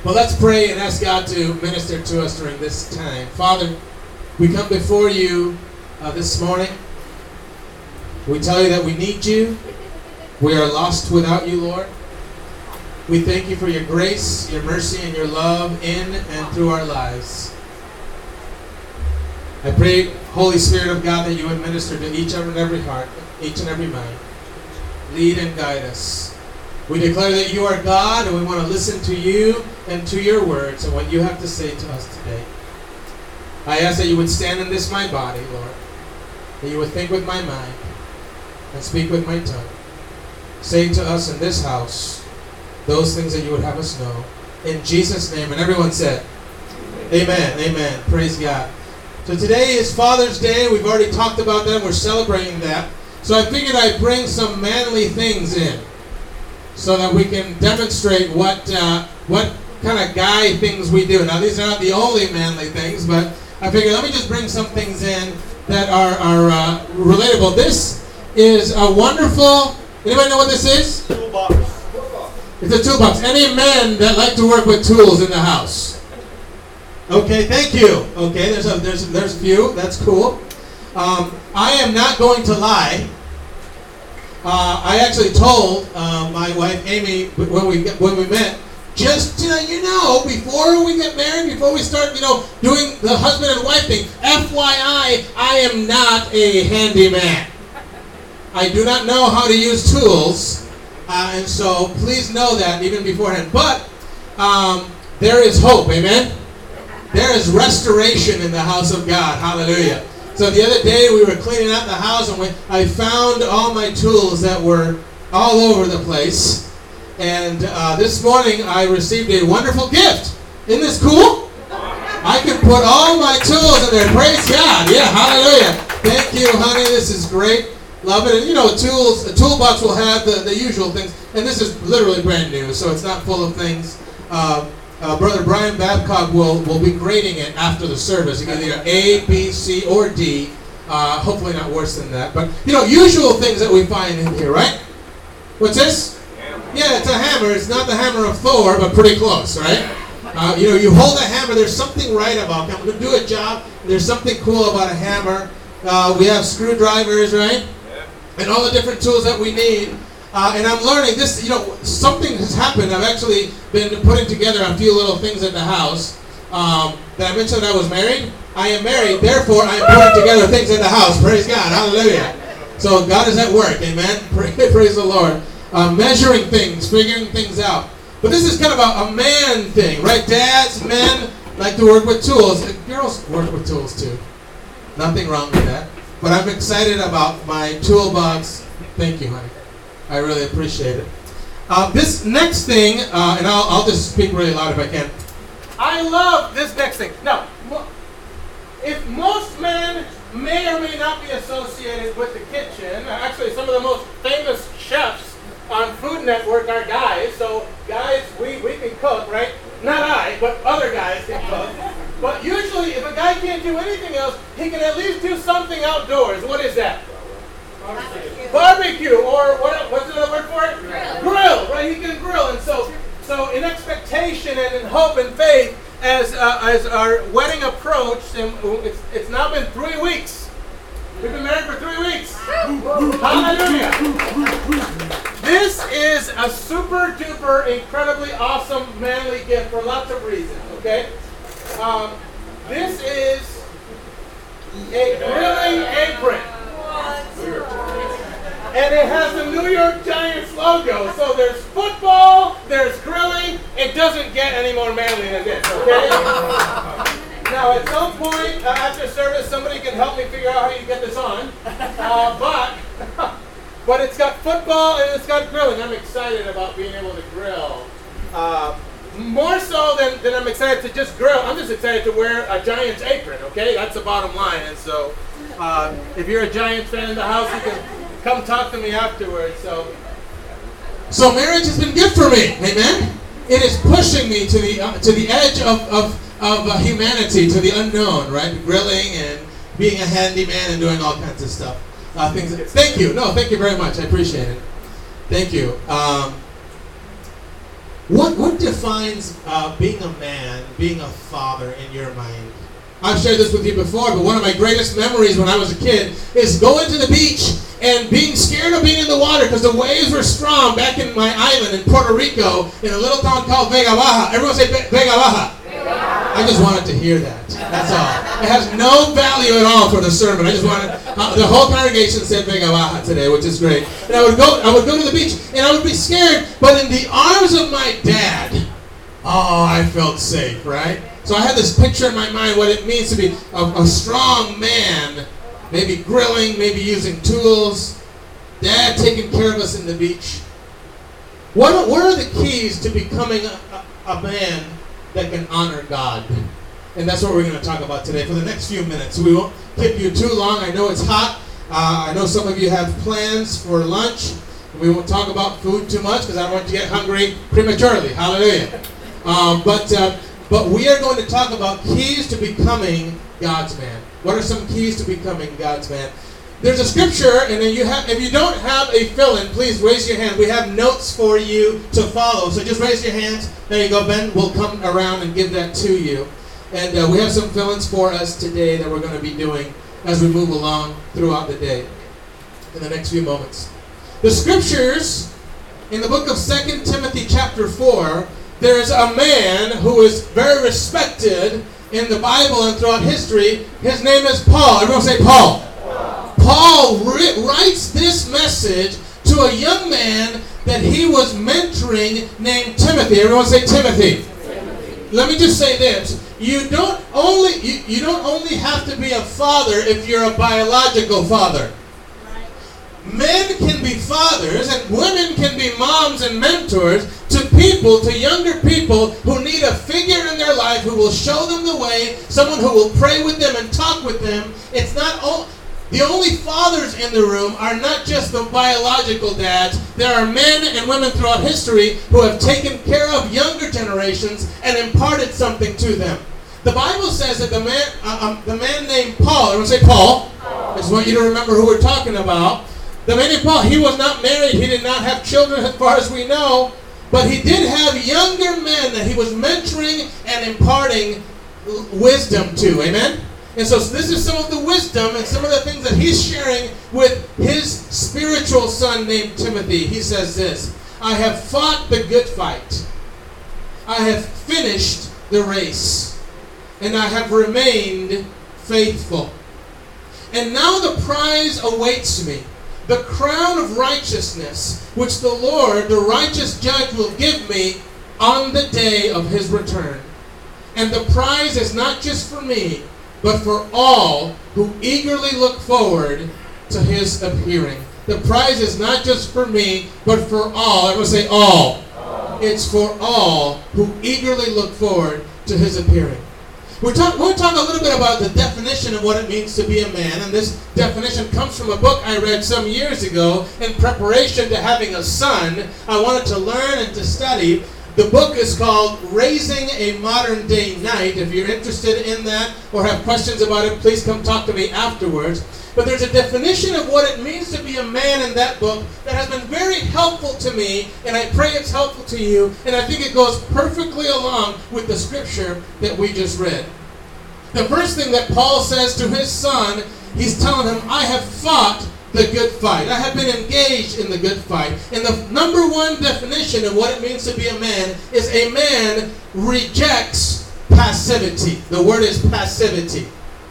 Well, let's pray and ask God to minister to us during this time. Father, we come before you this morning. We tell you that we need you. We are lost without you, Lord. We thank you for your grace, your mercy, and your love in and through our lives. I pray, Holy Spirit of God, that you would minister to each and every heart, each and every mind. Lead and guide us. We declare that you are God, and we want to listen to you and to your words and what you have to say to us today. I ask that you would stand in this my body, Lord, that you would think with my mind and speak with my tongue. Say to us in this house those things that you would have us know. In Jesus' name, and everyone said, Amen, amen. Praise God. So today is Father's Day. We've already talked about that. We're celebrating that. So I figured I'd bring some manly things in, so that we can demonstrate what kind of guy things we do. Now, these are not the only manly things, but I figured let me just bring some things in that are relatable. This is a wonderful, anybody know what this is? Toolbox. It's a toolbox. Any men that like to work with tools in the house? Okay, thank you. Okay, there's a few. That's cool. I am not going to lie. I actually told my wife Amy when we met, just to let you know, before we get married, before we start, doing the husband and wife thing, FYI, I am not a handyman. I do not know how to use tools, and so please know that even beforehand. But there is hope, amen? There is restoration in the house of God, hallelujah. So the other day we were cleaning out the house and I found all my tools that were all over the place. And this morning I received a wonderful gift. Isn't this cool? I can put all my tools in there. Praise God. Yeah, hallelujah. Thank you, honey. This is great. Love it. And a toolbox will have the usual things. And this is literally brand new, so it's not full of things. Brother Brian Babcock will be grading it after the service. You can either A, B, C, or D. Hopefully not worse than that. But, usual things that we find in here, right? What's this? Yeah, it's a hammer. It's not the hammer of Thor, but pretty close, right? You hold a hammer. There's something right about it. To do a job, there's something cool about a hammer. We have screwdrivers, right? And all the different tools that we need. And I'm learning this, something has happened. I've actually been putting together a few little things at the house. That I mentioned that I was married. I am married, therefore I am putting together things in the house. Praise God, hallelujah. So God is at work, amen. Praise the Lord. Measuring things, figuring things out. But this is kind of a man thing, right? Dads, men like to work with tools. Girls work with tools too. Nothing wrong with that. But I'm excited about my toolbox. Thank you, honey. I really appreciate it. This next thing, and I'll just speak really loud if I can. I love this next thing. Now, if most men may or may not be associated with the kitchen, actually some of the most famous chefs on Food Network are guys. So guys, we can cook, right? Not I, but other guys can cook. But usually if a guy can't do anything else, he can at least do something outdoors. What is that? Barbecue, or what's another word for it? Grill, right? He can grill, and so in expectation and in hope and faith, as our wedding approached, and it's now been 3 weeks. We've been married for 3 weeks. Hallelujah! This is a super duper, incredibly awesome manly gift for lots of reasons. Okay, this is a grilling apron. And it has the New York Giants logo. So there's football, there's grilling. It doesn't get any more manly than this, okay? Now, at some point after service, somebody can help me figure out how you get this on. But it's got football and it's got grilling. I'm excited about being able to grill. More so than I'm excited to just grill. I'm just excited to wear a Giants apron, okay? That's the bottom line. And so if you're a Giants fan in the house, you can come talk to me afterwards. So marriage has been good for me, amen? It is pushing me to the edge of humanity, to the unknown, right? Grilling and being a handyman and doing all kinds of stuff. Thank you. No, thank you very much. I appreciate it. Thank you. What defines being a man, being a father in your mind? I've shared this with you before, but one of my greatest memories when I was a kid is going to the beach and being scared of being in the water because the waves were strong back in my island in Puerto Rico in a little town called Vega Baja. Everyone say Vega Baja. I just wanted to hear that. That's all. It has no value at all for the sermon. I just wanted the whole congregation said Vega Baja today, which is great. And I would go to the beach and I would be scared, but in the arms of my dad, oh, I felt safe, right? So I had this picture in my mind what it means to be a strong man, maybe grilling, maybe using tools, dad taking care of us in the beach. What are the keys to becoming a man that can honor God? And that's what we're going to talk about today for the next few minutes. We won't keep you too long. I know it's hot. I know some of you have plans for lunch. We won't talk about food too much because I don't want you to get hungry prematurely. Hallelujah. But we are going to talk about keys to becoming God's man. What are some keys to becoming God's man? There's a scripture, and then if you don't have a fill-in, please raise your hand. We have notes for you to follow. So just raise your hands. There you go. Ben will come around and give that to you. And we have some fill-ins for us today that we're going to be doing as we move along throughout the day in the next few moments. The scriptures in the book of 2 Timothy chapter 4, there's a man who is very respected in the Bible and throughout history. His name is Paul. Everyone say Paul. Paul writes this message to a young man that he was mentoring named Timothy. Everyone say Timothy. Let me just say this. You don't only have to be a father if you're a biological father. Men can be fathers and women can be moms and mentors to younger people who need a figure in their life who will show them the way, someone who will pray with them and talk with them. It's not the only fathers in the room are not just the biological dads. There are men and women throughout history who have taken care of younger generations and imparted something to them. The Bible says that the man named Paul, everyone say Paul. I just want you to remember who we're talking about. The man named Paul, he was not married. He did not have children as far as we know. But he did have younger men that he was mentoring and imparting wisdom to. Amen? And so this is some of the wisdom and some of the things that he's sharing with his spiritual son named Timothy. He says this: I have fought the good fight. I have finished the race. And I have remained faithful. And now the prize awaits me, the crown of righteousness, which the Lord, the righteous judge, will give me on the day of his return. And the prize is not just for me, but for all who eagerly look forward to his appearing. The prize is not just for me, but for all. Everyone say all. It's for all who eagerly look forward to his appearing. We'll talk a little bit about the definition of what it means to be a man, and this definition comes from a book I read some years ago in preparation to having a son. I wanted to learn and to study. The book is called Raising a Modern Day Knight. If you're interested in that or have questions about it, please come talk to me afterwards. But there's a definition of what it means to be a man in that book that has been very helpful to me, and I pray it's helpful to you, and I think it goes perfectly along with the scripture that we just read. The first thing that Paul says to his son, he's telling him, I have fought the good fight. I have been engaged in the good fight. And the number one definition of what it means to be a man is a man rejects passivity. The word is passivity.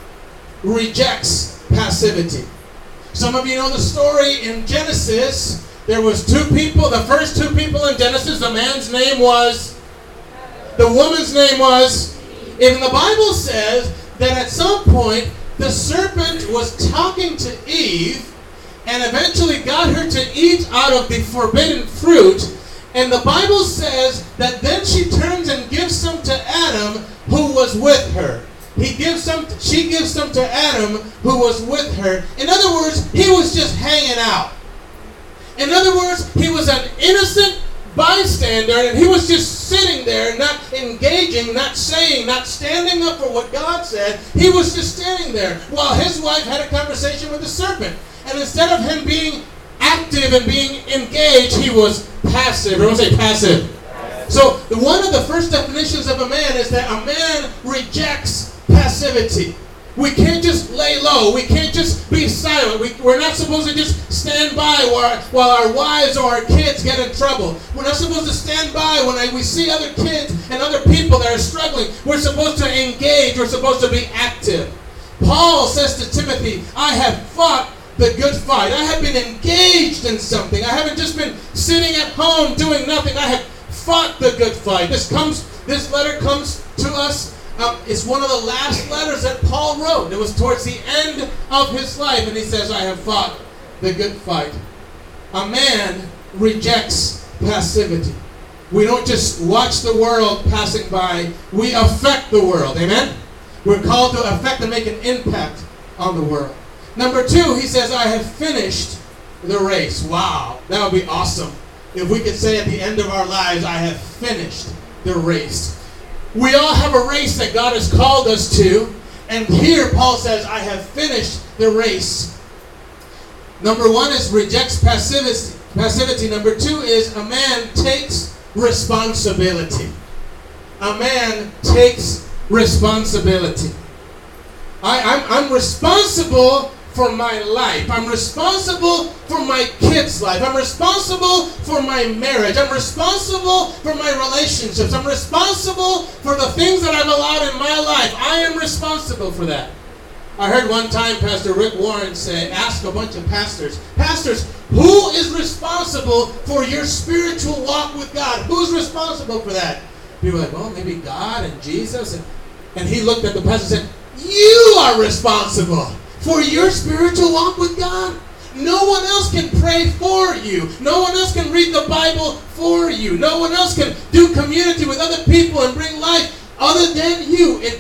Rejects passivity. Some of you know the story in Genesis. There was two people, the first two people in Genesis. The man's name was, the woman's name was. And the Bible says that at some point the serpent was talking to Eve and eventually got her to eat out of the forbidden fruit. And the Bible says that then she turns and gives some to Adam who was with her. She gives some to Adam who was with her. In other words, he was just hanging out. In other words, he was an innocent bystander, and he was just sitting there, not engaging, not saying, not standing up for what God said. He was just standing there while his wife had a conversation with the serpent. And instead of him being active and being engaged, he was passive. Everyone say passive. So one of the first definitions of a man is that a man rejects passivity. We can't just lay low. We can't just be silent. We're not supposed to just stand by while our wives or our kids get in trouble. We're not supposed to stand by when we see other kids and other people that are struggling. We're supposed to engage. We're supposed to be active. Paul says to Timothy, I have fought the good fight. I have been engaged in something. I haven't just been sitting at home doing nothing. I have fought the good fight. This letter comes to us. It's one of the last letters that Paul wrote. It was towards the end of his life, and he says, I have fought the good fight. A man rejects passivity. We don't just watch the world passing by. We affect the world. Amen? We're called to affect and make an impact on the world. Number 2, he says, I have finished the race. Wow, that would be awesome if we could say at the end of our lives, I have finished the race. We all have a race that God has called us to. And here Paul says, I have finished the race. Number 1 is rejects passivity. Number 2 is a man takes responsibility. A man takes responsibility. I'm responsible for my life. I'm responsible for my kids' life. I'm responsible for my marriage. I'm responsible for my relationships. I'm responsible for the things that I've allowed in my life. I am responsible for that. I heard one time Pastor Rick Warren ask a bunch of pastors, who is responsible for your spiritual walk with God? Who's responsible for that? People were like, well, maybe God and Jesus. And he looked at the pastor and said, you are responsible for your spiritual walk with God. No one else can pray for you. No one else can read the Bible for you. No one else can do community with other people and bring life other than you. It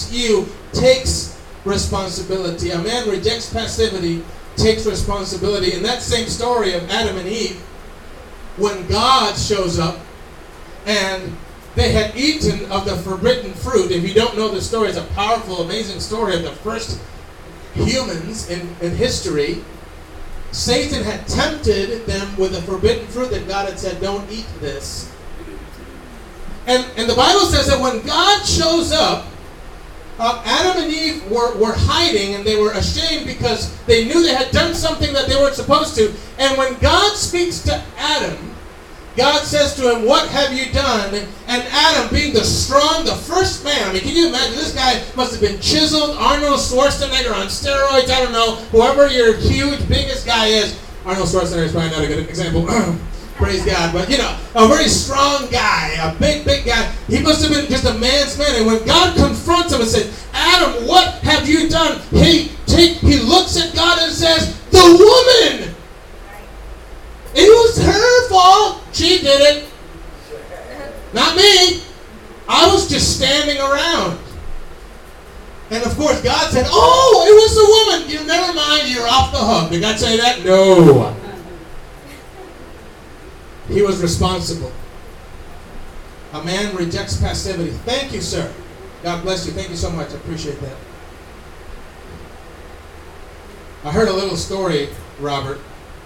takes responsibility. A man rejects passivity, takes responsibility. In that same story of Adam and Eve, when God shows up and they had eaten of the forbidden fruit. If you don't know the story, it's a powerful, amazing story of the first humans in history. Satan had tempted them with the forbidden fruit that God had said, don't eat this. And the Bible says that when God shows up, Adam and Eve were hiding, and they were ashamed because they knew they had done something that they weren't supposed to. And when God speaks to Adam, God says to him, what have you done? And Adam, being the strong, the first man, I mean, can you imagine? This guy must have been chiseled, Arnold Schwarzenegger on steroids, I don't know, whoever your huge, biggest guy is. Arnold Schwarzenegger is probably not a good example. Praise God. But, a very strong guy, a big guy. He must have been just a man's man. And when God confronts him and says, Adam, what have you done? He looks at God and says, the woman! It was her fault. She did it. Not me. I was just standing around. And of course God said, oh, it was the woman. You never mind, you're off the hook. Did God say that? No. He was responsible. A man rejects passivity. Thank you, sir. God bless you. Thank you so much. I appreciate that. I heard a little story, Robert.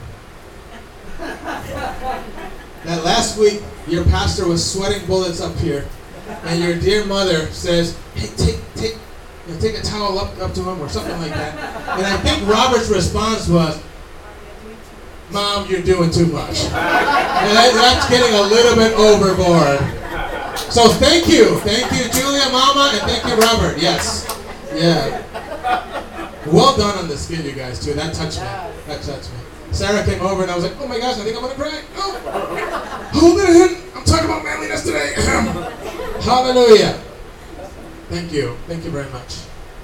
That last week your pastor was sweating bullets up here, and your dear mother says, hey, take a towel up to him or something like that. And I think Robert's response was, Mom, you're doing too much. And that's getting a little bit overboard. So thank you, Julia, Mama, and thank you, Robert. Yes, yeah. Well done on the skit, you guys, too. That touched me. Sarah came over and I was like, oh my gosh, I think I'm going to cry. Oh, hold it in. I'm talking about manliness today. Hallelujah. Thank you. Thank you very much.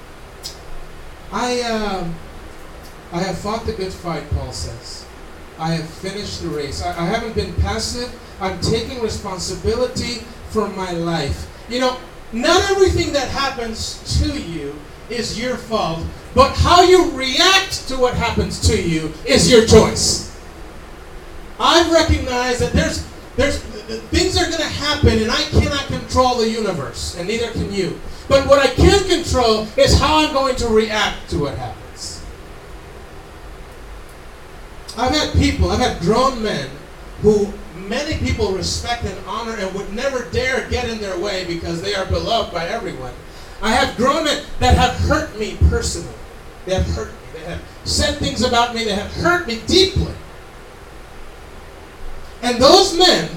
I have fought the good fight, Paul says. I have finished the race. I haven't been passive. I'm taking responsibility for my life. Not everything that happens to you is your fault, but how you react to what happens to you is your choice. I've recognized that there's things are going to happen, and I cannot control the universe, and neither can you. But what I can control is how I'm going to react to what happens. I've had grown men who many people respect and honor and would never dare get in their way because they are beloved by everyone. I have grown men that have hurt me personally. They have hurt me. They have said things about me that have hurt me deeply. And those men,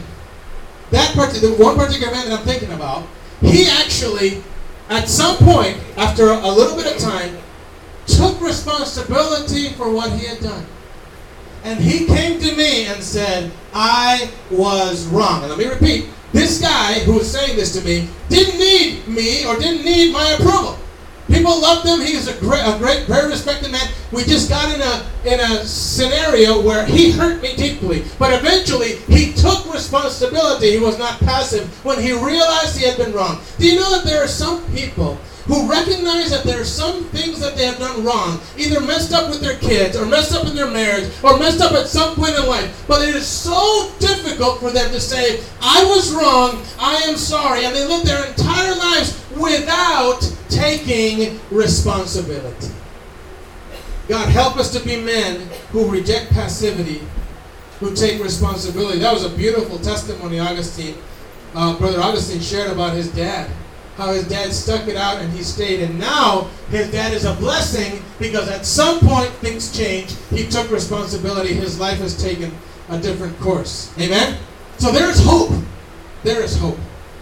the one particular man that I'm thinking about, he actually, at some point, after a little bit of time, took responsibility for what he had done. And he came to me and said, I was wrong. And let me repeat, this guy who was saying this to me didn't need me or didn't need my approval. People loved him. He was a great, very respected man. We just got in a scenario where he hurt me deeply. But eventually, he took responsibility. He was not passive when he realized he had been wrong. Do you know that there are some people who recognize that there are some things that they have done wrong, either messed up with their kids, or messed up in their marriage, or messed up at some point in life, but it is so difficult for them to say, I was wrong, I am sorry, and they live their entire lives without taking responsibility. God, help us to be men who reject passivity, who take responsibility. That was a beautiful testimony Brother Augustine shared about his dad. How his dad stuck it out and he stayed. And now his dad is a blessing because at some point things changed. He took responsibility. His life has taken a different course. Amen? So there is hope. There is hope.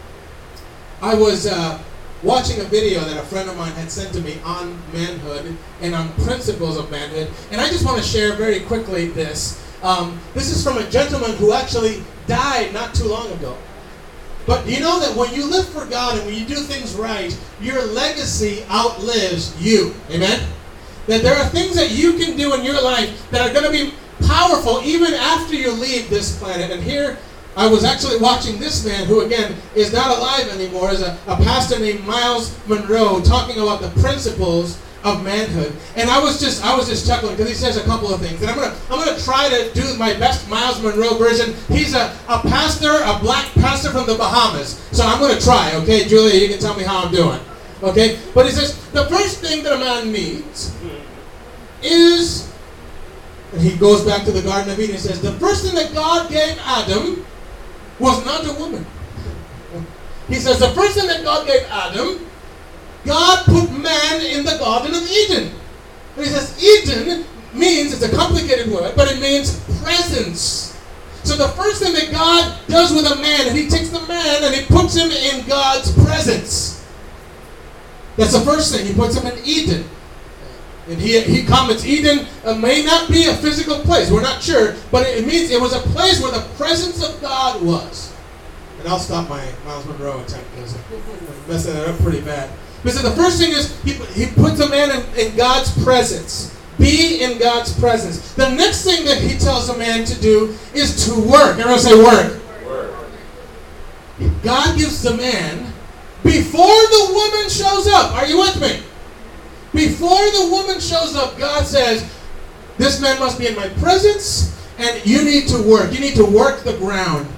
I was watching a video that a friend of mine had sent to me on manhood and on principles of manhood. And I just want to share very quickly this. This is from a gentleman who actually died not too long ago. But you know that when you live for God and when you do things right, your legacy outlives you. Amen? That there are things that you can do in your life that are going to be powerful even after you leave this planet. And here I was actually watching this man who, again, is not alive anymore, is a pastor named Myles Munroe talking about the principles of manhood. And I was just chuckling because he says a couple of things. And I'm gonna try to do my best Myles Munroe version. He's a pastor, a black pastor from the Bahamas. So I'm gonna try, okay? Julia, you can tell me how I'm doing. Okay? But he says, the first thing that a man needs is, and he goes back to the Garden of Eden, he says, the first thing that God gave Adam was not a woman. He says, the first thing that God gave Adam, God put man in the Garden of Eden. And he says Eden means, it's a complicated word, but it means presence. So the first thing that God does with a man, and he takes the man and he puts him in God's presence. That's the first thing. He puts him in Eden. And he comments, Eden may not be a physical place. We're not sure, but it means it was a place where the presence of God was. And I'll stop my Myles Munroe attempt because I'm messing that up pretty bad. Because the first thing is he puts a man in God's presence. Be in God's presence. The next thing that he tells a man to do is to work. Everyone say work. Work. God gives the man, before the woman shows up. Are you with me? Before the woman shows up, God says, this man must be in my presence and you need to work. You need to work the ground.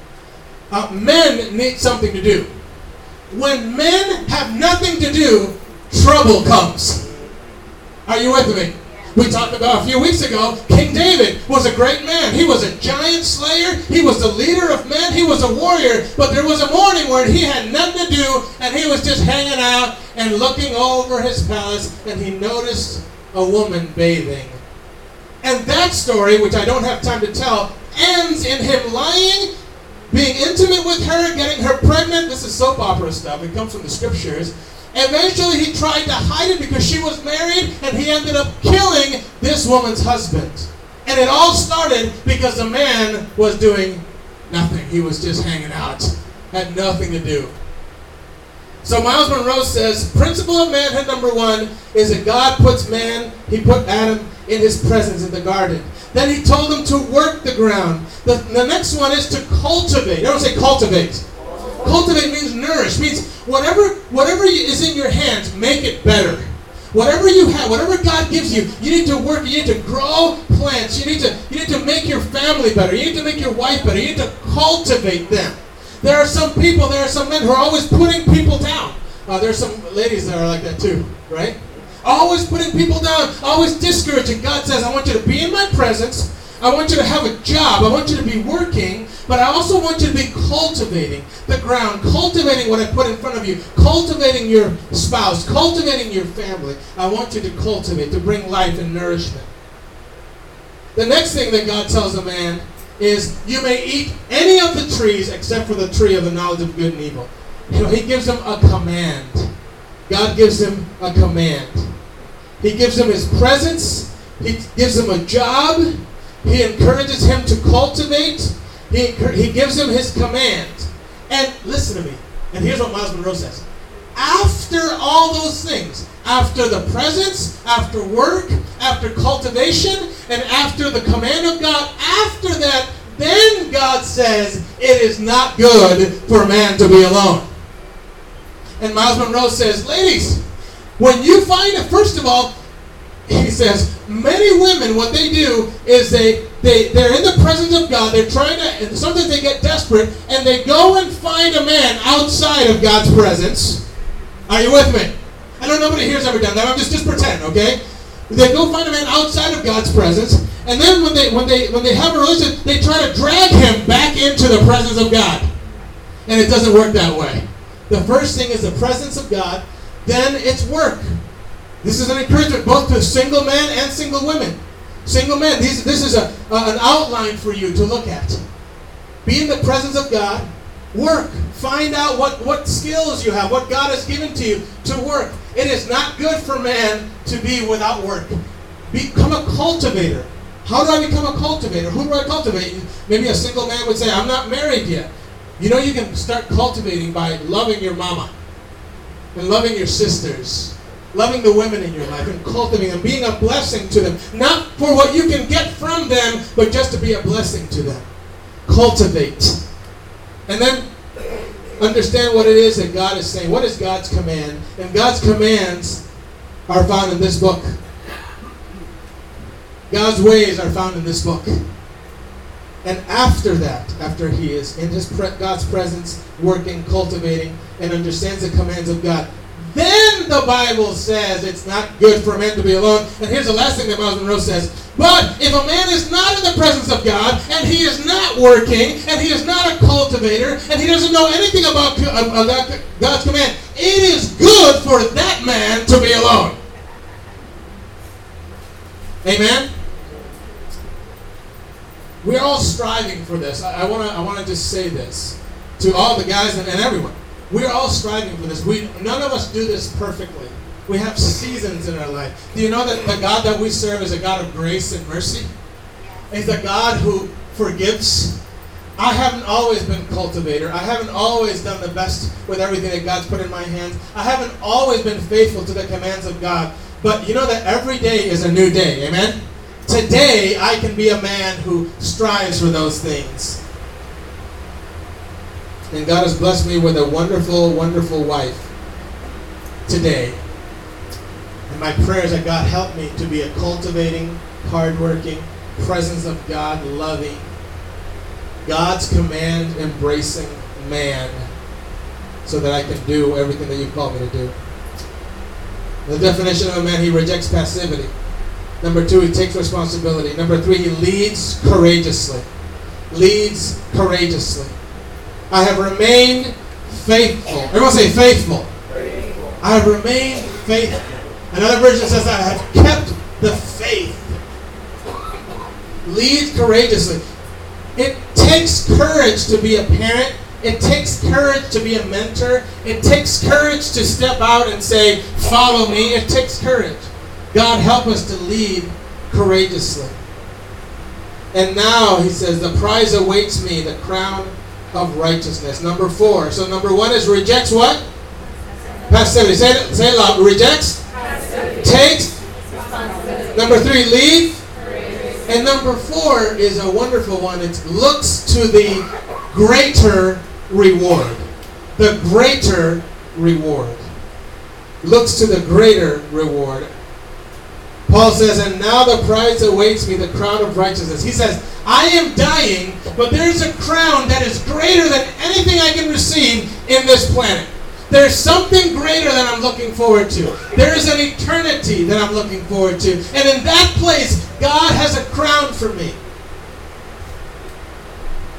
Men need something to do. When men have nothing to do, trouble comes. Are you with me? We talked about a few weeks ago, King David was a great man. He was a giant slayer. He was the leader of men. He was a warrior. But there was a morning where he had nothing to do, and he was just hanging out and looking over his palace, and he noticed a woman bathing. And that story, which I don't have time to tell, ends in him lying, being intimate with her, getting her pregnant. This is soap opera stuff. It comes from the scriptures. Eventually he tried to hide it because she was married, and he ended up killing this woman's husband. And it all started because the man was doing nothing. He was just hanging out. Had nothing to do. So Myles Munroe says, principle of manhood number one is that God puts man, he put Adam in his presence in the garden. Then he told him to work the ground. The next one is to cultivate. Everyone say cultivate. Cultivate means nourish, means whatever is in your hands, make it better. Whatever you have, whatever God gives you, you need to work, you need to grow plants, you need to make your family better, you need to make your wife better, you need to cultivate them. There are some men who are always putting people down. There are some ladies that are like that too, right? Always putting people down, always discouraging. God says, I want you to be in my presence. I want you to have a job. I want you to be working But I also want you to be cultivating the ground, cultivating what I put in front of you, cultivating your spouse, cultivating your family. I want you to cultivate, to bring life and nourishment. The next thing that God tells a man is, you may eat any of the trees except for the tree of the knowledge of good and evil. He gives him a command. God gives him a command. He gives him his presence. He gives him a job. He encourages him to cultivate. He gives him his command. And listen to me. And here's what Miles Monroe says. After all those things, after the presence, after work, after cultivation, and after the command of God, after that, then God says, it is not good for man to be alone. And Miles Monroe says, ladies, when you find it, first of all, he says, many women, what they do is they're in the presence of God, they're trying to, and sometimes they get desperate, and they go and find a man outside of God's presence. Are you with me? I know nobody here's ever done that. I'm just pretend, okay? They go find a man outside of God's presence, and then when they have a relationship, they try to drag him back into the presence of God. And it doesn't work that way. The first thing is the presence of God, then it's work. This is an encouragement both to single men and single women. Single men, this is an outline for you to look at. Be in the presence of God, work. Find out what skills you have, what God has given to you to work. It is not good for man to be without work. Become a cultivator. How do I become a cultivator? Who do I cultivate? Maybe a single man would say, I'm not married yet. You know, you can start cultivating by loving your mama and loving your sisters, loving the women in your life and cultivating them, being a blessing to them. Not for what you can get from them, but just to be a blessing to them. Cultivate. And then understand what it is that God is saying. What is God's command? And God's commands are found in this book. God's ways are found in this book. And after that, after he is in God's presence, working, cultivating, and understands the commands of God, then the Bible says it's not good for a man to be alone. And here's the last thing that Miles Monroe says. But if a man is not in the presence of God, and he is not working, and he is not a cultivator, and he doesn't know anything about God's command, it is good for that man to be alone. Amen? We're all striving for this. I want to just say this to all the guys and everyone. We're all striving for this. None of us do this perfectly. We have seasons in our life. Do you know that the God that we serve is a God of grace and mercy? He's a God who forgives. I haven't always been a cultivator. I haven't always done the best with everything that God's put in my hands. I haven't always been faithful to the commands of God. But you know that every day is a new day. Amen? Today, I can be a man who strives for those things. And God has blessed me with a wonderful, wonderful wife today. And my prayer is that God help me to be a cultivating, hardworking, presence of God loving, God's command embracing man, so that I can do everything that you've called me to do. The definition of a man, he rejects passivity. Number 2, he takes responsibility. Number 3, he leads courageously. Leads courageously. I have remained faithful. Everyone say faithful. Faithful. I have remained faithful. Another version says I have kept the faith. Lead courageously. It takes courage to be a parent. It takes courage to be a mentor. It takes courage to step out and say, follow me. It takes courage. God help us to lead courageously. And now, he says, the prize awaits me, the crown of righteousness. Number 4. So number 1 is rejects what? Passivity. Say it loud. Rejects. Passivity. Takes. Number 3, lead. And number 4 is a wonderful one. It looks to the greater reward. The greater reward. Looks to the greater reward. Paul says, and now the prize awaits me, the crown of righteousness. He says, I am dying, but there's a crown that is greater than anything I can receive in this planet. There's something greater that I'm looking forward to. There is an eternity that I'm looking forward to. And in that place, God has a crown for me.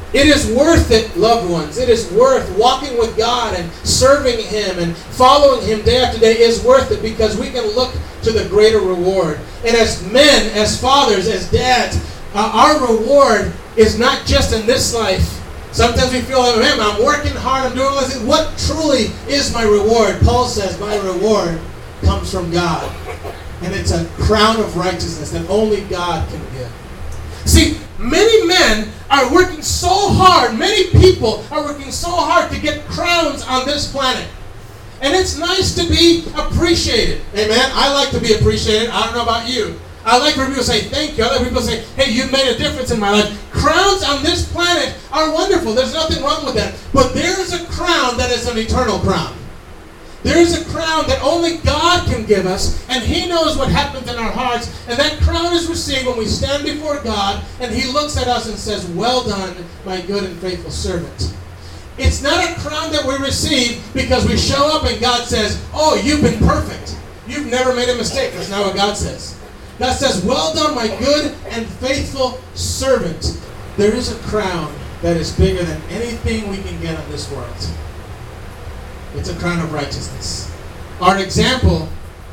It is worth it, loved ones. It is worth walking with God and serving Him and following Him day after day is worth it because we can look to the greater reward. And as men, as fathers, as dads, our reward is not just in this life. Sometimes we feel like, man, I'm working hard, I'm doing all this. What truly is my reward? Paul says, my reward comes from God. And it's a crown of righteousness that only God can give. See, many men are working so hard, many people are working so hard to get crowns on this planet. And it's nice to be appreciated. Amen? I like to be appreciated. I don't know about you. I like for people to say thank you. I like people to say, hey, you made a difference in my life. Crowns on this planet are wonderful. There's nothing wrong with that. But there is a crown that is an eternal crown. There is a crown that only God can give us, and He knows what happens in our hearts. And that crown is received when we stand before God, and He looks at us and says, well done, my good and faithful servant. It's not a crown that we receive because we show up and God says, oh, you've been perfect. You've never made a mistake. That's not what God says. God says, well done, my good and faithful servant. There is a crown that is bigger than anything we can get on this world. It's a crown of righteousness. Our example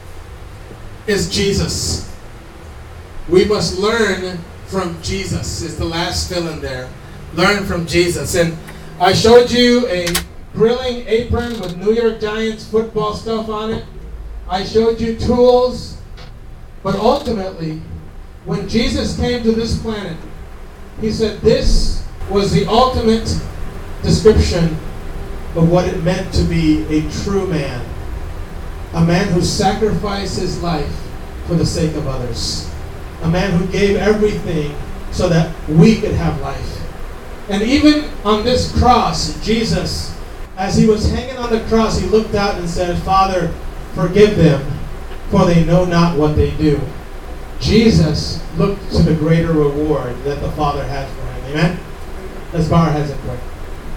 is Jesus. We must learn from Jesus. Is the last fill in there. Learn from Jesus. And I showed you a grilling apron with New York Giants football stuff on it. I showed you tools. But ultimately, when Jesus came to this planet, He said this was the ultimate description of what it meant to be a true man. A man who sacrificed his life for the sake of others. A man who gave everything so that we could have life. And even on this cross, Jesus, as He was hanging on the cross, He looked out and said, Father, forgive them, for they know not what they do. Jesus looked to the greater reward that the Father had for Him. Amen? Let's bow our heads and pray.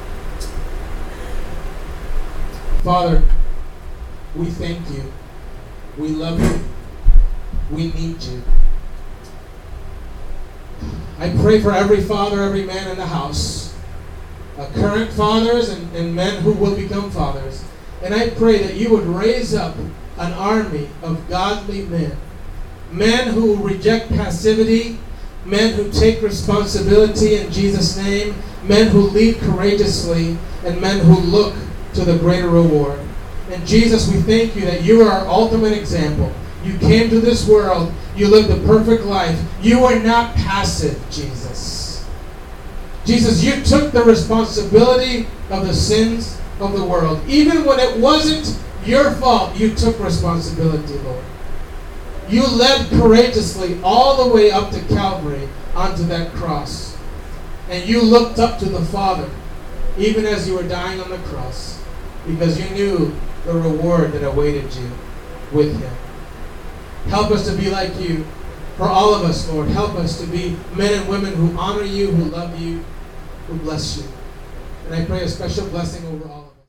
Father, we thank You. We love You. We need You. I pray for every father, every man in the house, current fathers and men who will become fathers. And I pray that You would raise up an army of godly men. Men who reject passivity, men who take responsibility in Jesus' name, men who lead courageously, and men who look to the greater reward. And Jesus, we thank You that You are our ultimate example. You came to this world, You lived a perfect life. You are not passive, Jesus. Jesus, You took the responsibility of the sins of the world. Even when it wasn't Your fault, You took responsibility, Lord. You led courageously all the way up to Calvary onto that cross. And You looked up to the Father, even as You were dying on the cross, because You knew the reward that awaited You with Him. Help us to be like You. For all of us, Lord, help us to be men and women who honor You, who love You, who bless You. And I pray a special blessing over all of us.